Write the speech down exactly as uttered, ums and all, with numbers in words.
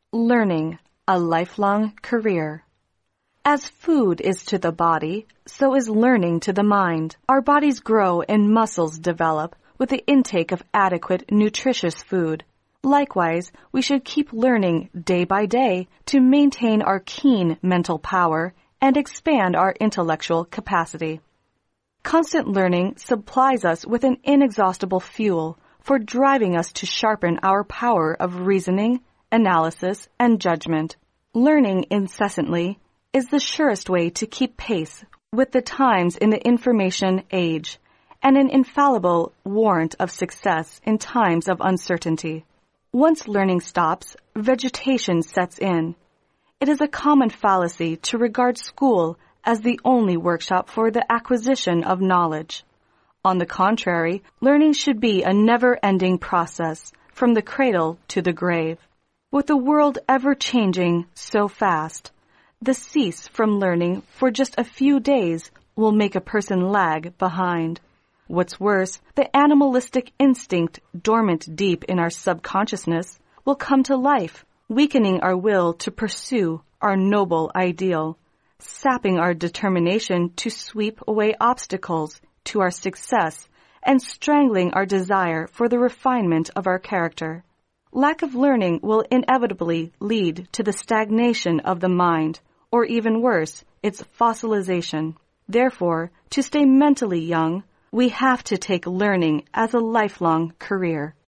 Learning, a lifelong career. As food is to the body, so is learning to the mind. Our bodies grow and muscles develop with the intake of adequate, nutritious food. Likewise, we should keep learning day by day to maintain our keen mental power and expand our intellectual capacity. Constant learning supplies us with an inexhaustible fuel for driving us to sharpen our power of reasoning, analysis, and judgment. Learning incessantly is the surest way to keep pace with the times in the information age, and an infallible warrant of success in times of uncertainty. Once learning stops, vegetation sets in. It is a common fallacy to regard school as the only workshop for the acquisition of knowledge. On the contrary, learning should be a never-ending process from the cradle to the grave. With the world ever changing so fast, the cease from learning for just a few days will make a person lag behind. What's worse, the animalistic instinct dormant deep in our subconsciousness will come to life, weakening our will to pursue our noble ideal, sapping our determination to sweep away obstacles to our success, and strangling our desire for the refinement of our character. Lack of learning will inevitably lead to the stagnation of the mind, or even worse, its fossilization. Therefore, to stay mentally young, we have to take learning as a lifelong career.